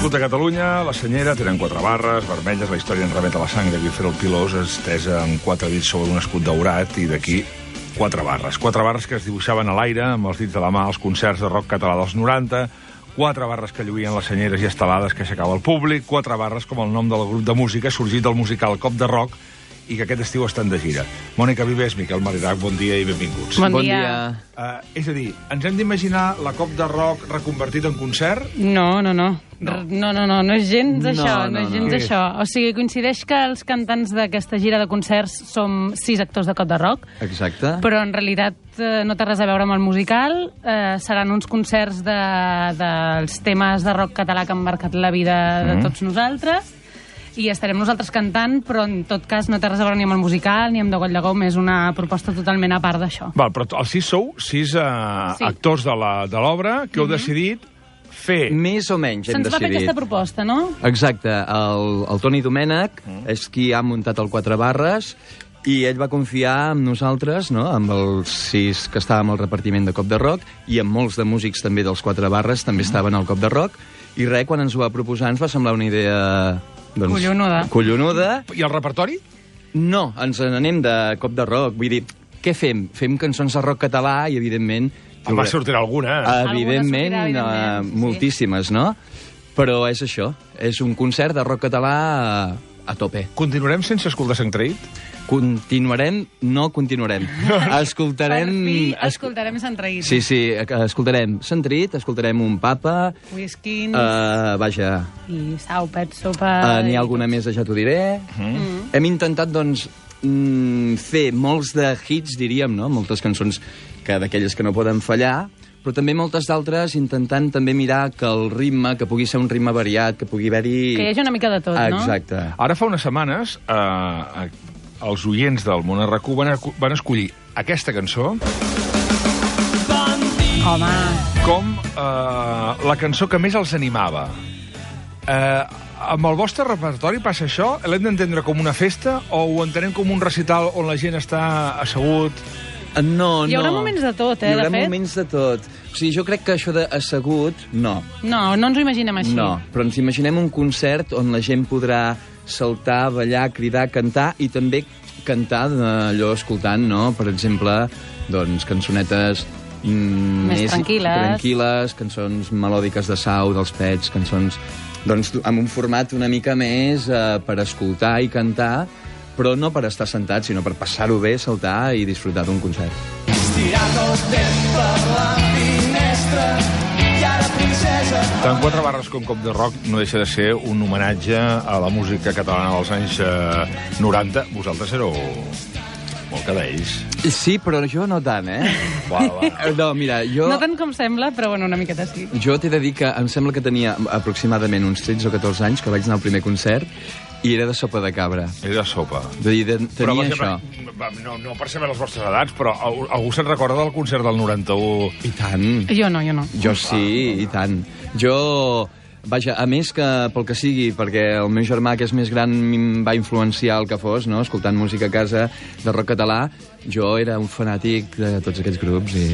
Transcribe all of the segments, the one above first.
sud de Catalunya, la Senyera, tenen 4 barres vermelles, la història en remet a la sang de Guifré el Pilós, estesa en 4 dits sobre un escut daurat, i d'aquí 4 barres. 4 barres que es dibuixaven a l'aire, amb els dits de la mà, als concerts de rock català dels 90, 4 barres que lluïen les senyeres i estelades que aixecava el públic, 4 barres com el nom del grup de música sorgit del musical Cop de Rock i que aquest estiu estan de gira. Mònica Vives, Miquel Marirac, bon dia i benvinguts. Bon dia. És a dir, ens hem d'imaginar la Cop de Rock reconvertit en concert? No és gens això, no és gens això. O sigui, coincideix que els cantants d'aquesta gira de concerts som 6 actors de Cop de Rock. Exacte. Però en realitat no té res a veure amb el musical. Seran uns concerts dels temes de rock català que han marcat la vida de tots nosaltres. I estarem nosaltres cantant, però en tot cas no té res a veure ni amb el musical ni amb Degoll de Gom, és una proposta totalment a part d'això. Val, però els 6 sou 6 actors de l'obra que heu decidit fer... Més o menys hem decidit. Se'ns va fer aquesta proposta, no? Exacte. El Toni Domènech és qui ha muntat el 4 barres i ell va confiar en nosaltres, no?, amb els 6 que estàvem al repartiment de Cop de Rock i amb molts de músics també dels 4 barres també estaven al Cop de Rock, i quan ens ho va proposar ens va semblar una idea... Collonuda. I el repertori? No, ens n'anem de Cop de Rock. Vull dir, què fem? Fem cançons de rock català i, evidentment... Va sortirà alguna, Evidentment, moltíssimes, no? Però és això, és un concert de rock català a tope. Continuarem sense escoltar Sant Traït? Continuarem? No continuarem. Escoltarem... Per fi escoltarem Sant Traït. Sí, escoltarem Sant Traït, escoltarem un Papa... Whiskins... Vaja... I Sau, Pet, Sopa... N'hi ha alguna més, ja t'ho diré. Hem intentat, doncs, fer molts de hits, diríem, no? Moltes cançons d'aquelles que no poden fallar, però també moltes d'altres intentant també mirar que el ritme, que pugui ser un ritme variat, que pugui haver-hi... Que hi hagi una mica de tot, no? Exacte. Ara fa unes setmanes... els oients del Món RQ van escollir aquesta cançó com la cançó que més els animava. Amb el vostre repertori passa això? L'hem d'entendre com una festa o ho entenem com un recital on la gent està assegut? No. Hi haurà moments de tot, de fet. Hi haurà moments de tot. O sigui, jo crec que això d'assegut, no. No ens ho imaginem així. No, però ens imaginem un concert on la gent podrà saltar, ballar, cridar, cantar i també cantar allò escoltant, no? Per exemple, doncs, cançonetes més tranquil·les, cançons melòdiques de Sau, dels Pets, cançons doncs, amb un format una mica més per escoltar i cantar, però no per estar sentat, sinó per passar-ho bé, saltar i disfrutar d'un concert. Estirat els dents per la finestra i ara princesa... Tant 4 barres com Cop de Rock no deixa de ser un homenatge a la música catalana dels anys 90. Vosaltres éreu molt cadells. Sí, però jo no tant, Va. No, mira, jo... No tant com sembla, però bueno, una miqueta sí. Jo t'he de dir que em sembla que tenia aproximadament uns 13 o 14 anys que vaig anar al primer concert i era de sopa de cabra. Era de sopa. Tenia això. No per saber les vostres edats, però algú se'n recorda del concert del 91? I tant. Jo no. Jo sí, i tant. Jo, vaja, a més que pel que sigui, perquè el meu germà, que és més gran, em va influenciar el que fos, no?, escoltant música a casa de rock català, jo era un fanàtic de tots aquests grups i...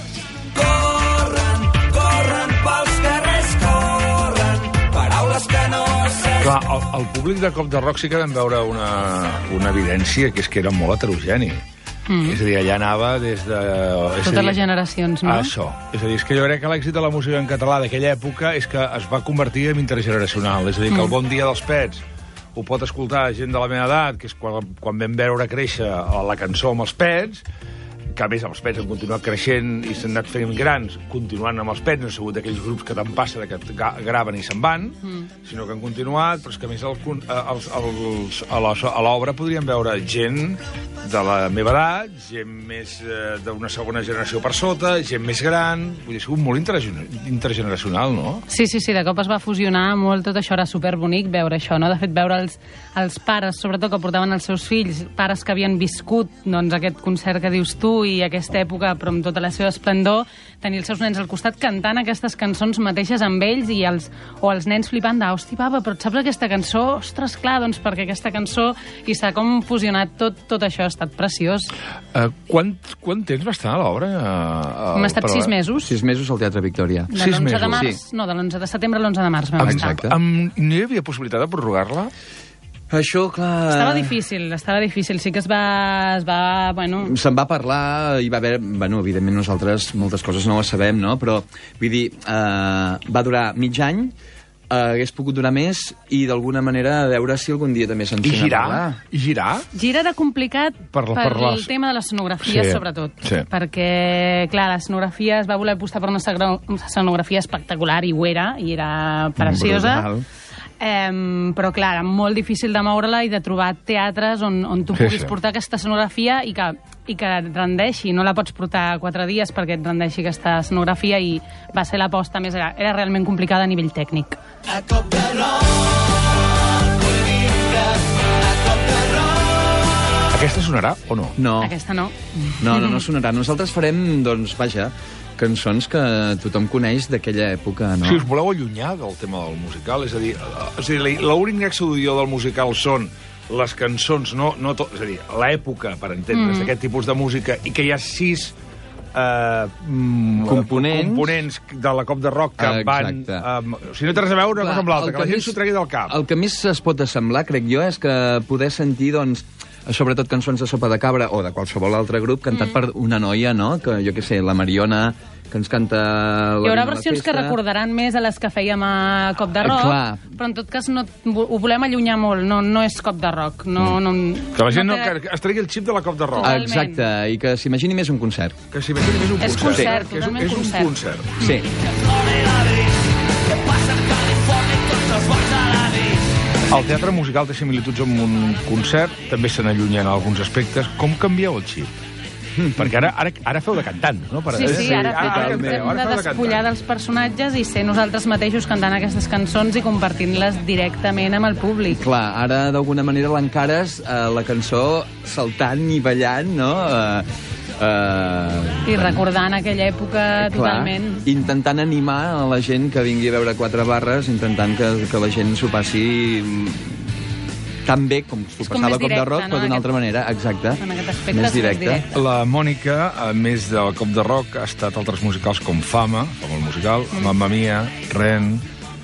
Corren pels carrers, corren, paraules que no... Clar, el públic de Cop de Rock sí que vam veure una evidència, que és que era molt heterogeni. És a dir, allà anava des de... Totes les generacions, no? Això. És a dir, és que jo crec que l'èxit de la música en català d'aquella època és que es va convertir en intergeneracional. És a dir, que el Bon dia dels Pets ho pot escoltar gent de la meva edat, que és quan vam veure créixer la cançó amb els Pets, que a més els Pets han continuat creixent i s'han anat fent grans, continuant amb els Pets, no han sigut aquells grups que tant passa que graven i se'n van, sinó que han continuat, però és que a més a l'obra podríem veure gent de la meva edat, gent més d'una segona generació per sota, gent més gran, vull dir, ha sigut molt intergeneracional, no? Sí, de cop es va fusionar molt tot això, era superbonic veure això, no? De fet, veure els pares, sobretot que portaven els seus fills, pares que havien viscut doncs, aquest concert que dius tu, i aquesta època, però amb tota la seva esplendor, tenir els seus nens al costat cantant aquestes cançons mateixes amb ells o els nens flipant de, hosti, papa, però et saps aquesta cançó? Ostres, clar, doncs perquè aquesta cançó i s'ha com fusionat tot això, ha estat preciós. Quant temps va estar a l'obra? Hem estat 6 mesos. 6 mesos al Teatre Victòria. De l'11 de març, no, de l'11 de setembre a l'11 de març vam estar. Exacte. No hi havia possibilitat de prorrogar-la? Això, clar... Estava difícil. Sí que es va bueno... Se'n va parlar, hi va haver... Bueno, evidentment nosaltres moltes coses no les sabem, no? Però, vull dir, va durar mig any, hagués pogut durar més i d'alguna manera a veure si algun dia també se'n sent a parlar. I girar? Girar era complicat per el tema de l'escenografia, sobretot. Sí. Perquè, clar, l'escenografia es va voler apostar per una escenografia espectacular i ho era, i era preciosa. Brutal. Però clar, era molt difícil de moure-la i de trobar teatres on tu puguis portar aquesta escenografia i que rendeixi. No la pots portar 4 dies perquè et rendeixi aquesta escenografia i va ser l'aposta més... Era realment complicada a nivell tècnic. A cop de rock, a cop de rock. Aquesta sonarà o no? No. Aquesta no. No sonarà. Nosaltres farem, doncs, vaja, cançons que tothom coneix d'aquella època, no? Si us voleu allunyar del tema del musical, és a dir, l'únic nexe d'odió del musical són les cançons, és a dir, l'època, per entendre's, d'aquest tipus de música, i que hi ha 6 components de la Cop de Rock que van... Si no té res a veure una cosa amb l'altra, que la gent s'ho tregui del cap. El que més es pot assemblar, crec jo, és que poder sentir, doncs, sobretot cançons de Sopa de Cabra o de qualsevol altre grup cantat per una noia, no? Que jo què sé, la Mariona, que ens canta... Hi haurà versions que recordaran més a les que fèiem a Cop de Rock, però en tot cas ho volem allunyar molt, no és Cop de Rock. Que la gent que es tregui el xip de la Cop de Rock. Exacte, i que s'imagini més un concert. Que s'imagini més un concert. És concert, totalment concert. És un concert. Sí. El teatre musical té similituds amb un concert, també se n'allunyen en alguns aspectes. Com canvieu el xip? Perquè ara feu de cantants, no? Sí, ara hem de despullar dels personatges i ser nosaltres mateixos cantant aquestes cançons i compartint-les directament amb el públic. Clar, ara d'alguna manera l'encares la cançó saltant i ballant, no? I recordant aquella època totalment. Intentant animar a la gent que vingui a veure 4 barres, intentant que la gent s'ho passi tan bé com s'ho passava a Cop de Rock, però d'una altra manera, exacte. En aquest aspecte més directe. La Mònica, a més del Cop de Rock, ha estat altres musicals com Fama el musical, Mamma Mia, Ren...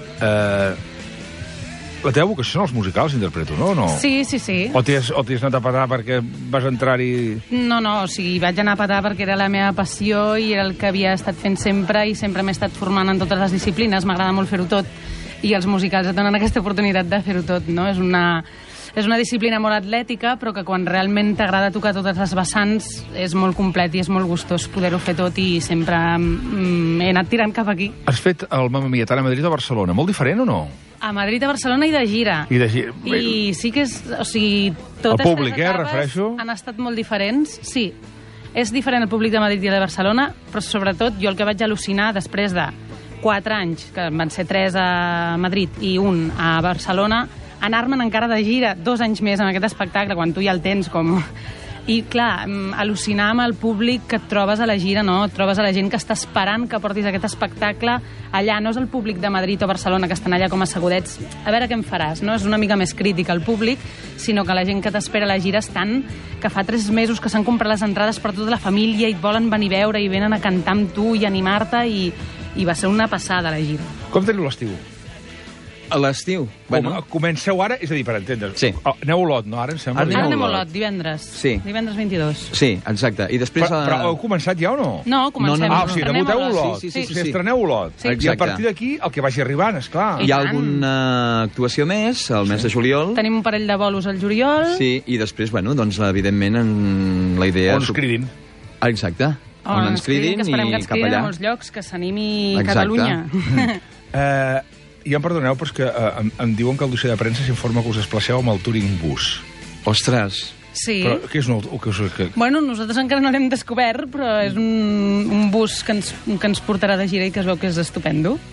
La teva vocació són els musicals, interpreto, no? Sí. O t'hi has anat a patar perquè vas entrar-hi... No, o sigui, vaig anar a patar perquè era la meva passió i era el que havia estat fent sempre i sempre m'he estat formant en totes les disciplines. M'agrada molt fer-ho tot i els musicals et donen aquesta oportunitat de fer-ho tot, no? És una disciplina molt atlètica, però que quan realment t'agrada tocar totes les vessants és molt complet i és molt gustós poder-ho fer tot i sempre he anat tirant cap aquí. Has fet el Mamma Mia tant a Madrid o a Barcelona. Molt diferent o no? A Madrid, a Barcelona i de gira. I sí que és... O sigui, totes el públic, les etapes refereixo. Han estat molt diferents, sí. És diferent el públic de Madrid i de Barcelona, però sobretot jo el que vaig al·lucinar després de 4 anys, que van ser 3 a Madrid i 1 a Barcelona, anar-me'n encara de gira 2 anys més en aquest espectacle, quan tu ja el tens com... I, clar, al·lucinar amb el públic que et trobes a la gira, no? Et trobes a la gent que està esperant que portis aquest espectacle allà. No és el públic de Madrid o Barcelona que estan allà com assegudets. A veure què em faràs, no? És una mica més crític el públic, sinó que la gent que t'espera a la gira estan que fa 3 mesos que s'han comprat les entrades per tota la família i et volen venir a veure i venen a cantar amb tu i animar-te i va ser una passada la gira. Com teniu l'estiu? A l'estiu. Comenceu ara, és a dir, per entendre's. Sí. Aneu a Olot, no? Ara em sembla. Ara anem a Olot, divendres. Sí. Divendres 22. Sí, exacte. I després... Però heu començat ja o no? No, comencem. O sigui, debuteu a Olot. Sí. Estreneu a Olot. Sí. I a partir d'aquí, el que vagi arribant, esclar. Hi ha alguna actuació més, el mes de juliol. Tenim un parell de bolos al juliol. Sí, i després, bueno, doncs, evidentment, la idea... On ens cridin. Exacte. On ens cridin i cap allà. Que esperem que ens cridin a molts llocs, que s'animi Catalunya. Ja em perdoneu, però és que em diuen que el dossier de premsa s'informa que us desplaceu amb el Touring Bus. Ostres! Sí. Però què és Bueno, nosaltres encara no l'hem descobert, però és un bus que ens portarà de gira i que es veu que és estupendo.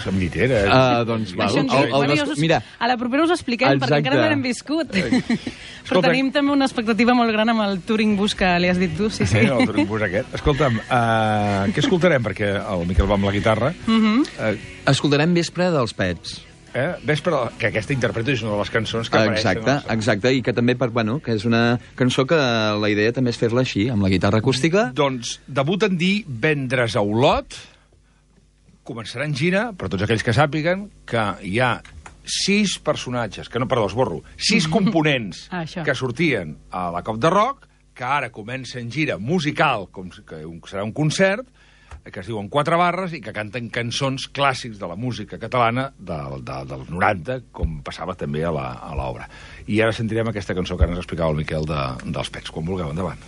amb llitera. Doncs Això mira, a la propera us expliquem, perquè encara no l'hem viscut. Però tenim també una expectativa molt gran amb el Touring Bus que li has dit tu, sí. El Touring Bus aquest. Escolta'm, què escoltarem? Perquè el Miquel va amb la guitarra. Escoltarem Vespre dels Pets. Vespre, que aquesta interpreta és una de les cançons que apareixen. Exacte, i que també, que és una cançó que la idea també és fer-la així, amb la guitarra acústica. Doncs debuten divendres a Olot, començarà en gira, per tots aquells que sàpiguen, que hi ha 6 personatges, 6 components que sortien a la Cop de Rock, que ara comença en gira musical, que serà un concert, que es diuen 4 barres i que canten cançons clàssics de la música catalana dels 90, com passava també a l'obra. I ara sentirem aquesta cançó que ara ens explicava el Miquel dels Pets. Quan vulgueu, endavant.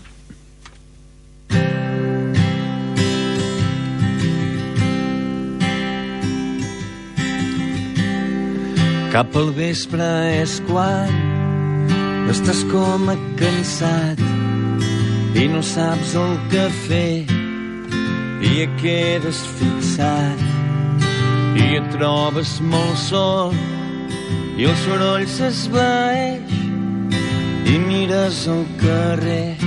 Cap al vespre és quan estàs com a cansat i no saps el que fer i et quedes fixat i et trobes molt sol i el soroll s'esvaeix i mires al carrer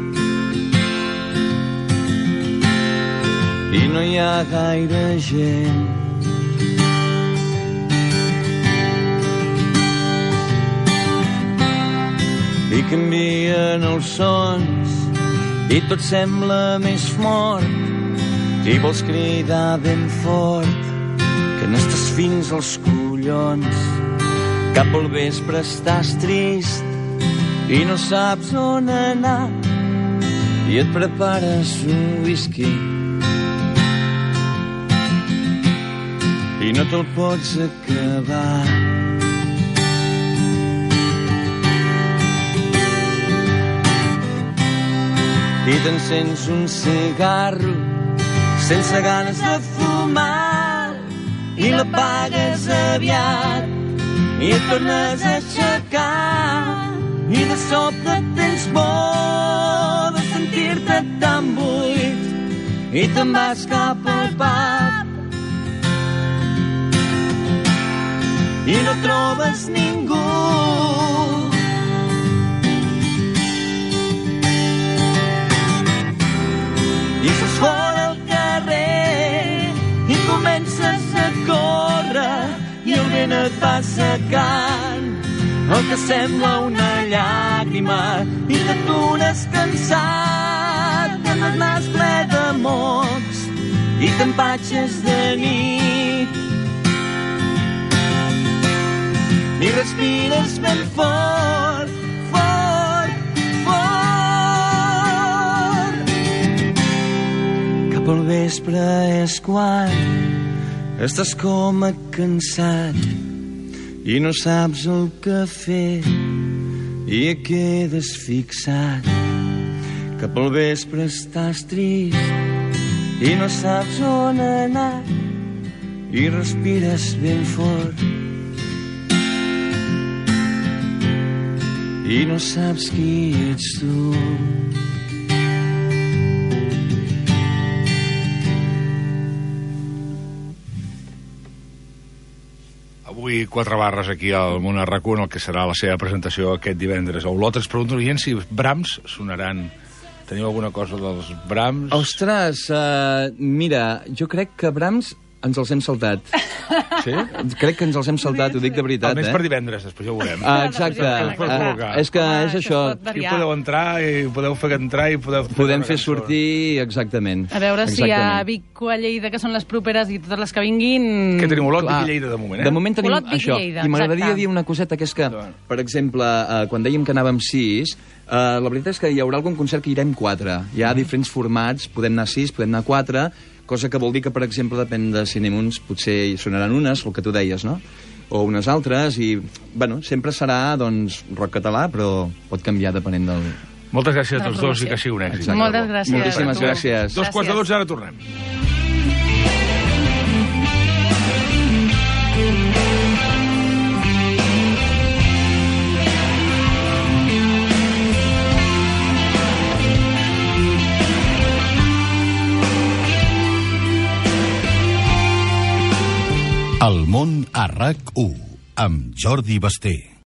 i no hi ha gaire gent. I canvien els sons i tot sembla més fort i vols cridar ben fort que n'estàs fins als collons. Cap al vespre estàs trist i no saps on anar i et prepares un whisky i no te'l pots acabar. I t'encens un cigarro sense ganes de fumar i l'apagues aviat i et tornes a aixecar i de sobte tens por de sentir-te tan buit i te'n vas cap al pub i no trobes ningú. I surts fora al carrer i comences a córrer i el vent et va secant el que sembla una llàgrima i t'atures cansat amb el nas ple de mocs i t'empatxes de nit i respires ben fort, fort, fort. Cap al vespre és quan estàs com a cansat i no saps el que fer i et quedes fixat. Cap al vespre estàs trist i no saps on anar i respires ben fort i no saps qui ets tu. Avui 4 barres aquí al Món RAC1, en el que serà la seva presentació aquest divendres a Olot. Es pregunto si Brahms sonaran. Teniu alguna cosa dels Brahms? Ostres, mira, jo crec que Brahms ens els hem saltat. Sí? Crec que ens els hem saltat, ho dic de veritat. Almenys per divendres, després ja ho veurem. Exacte. És que és això. Aquí podeu entrar i podeu fer entrar i podem fer sortir, exactament. A veure si a Vic o a Lleida, que són les properes, i totes les que vinguin... Que tenim Olot, Vic i Lleida, de moment, De moment tenim Olot, Vic això. i Lleida, I m'agradaria dir una coseta, que és que, per exemple, quan dèiem que anàvem 6, la veritat és que hi haurà algun concert que irem 4. Hi ha diferents formats, podem anar 6, podem anar 4, cosa que vol dir que, per exemple, depèn de si anem uns, potser hi sonaran unes, el que tu deies, no? O unes altres, i, bueno, sempre serà, doncs, rock català, però pot canviar depenent del... Moltes gràcies a tots dos i que sigui un èxit. Exacte. Moltes gràcies. Moltíssimes gràcies. 2:45, ara tornem. El món a RAC1, amb Jordi Basté.